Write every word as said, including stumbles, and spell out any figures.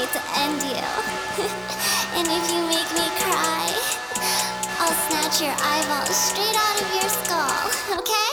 way to end you. And if you make me cry, I'll snatch your eyeballs straight out of your skull, okay?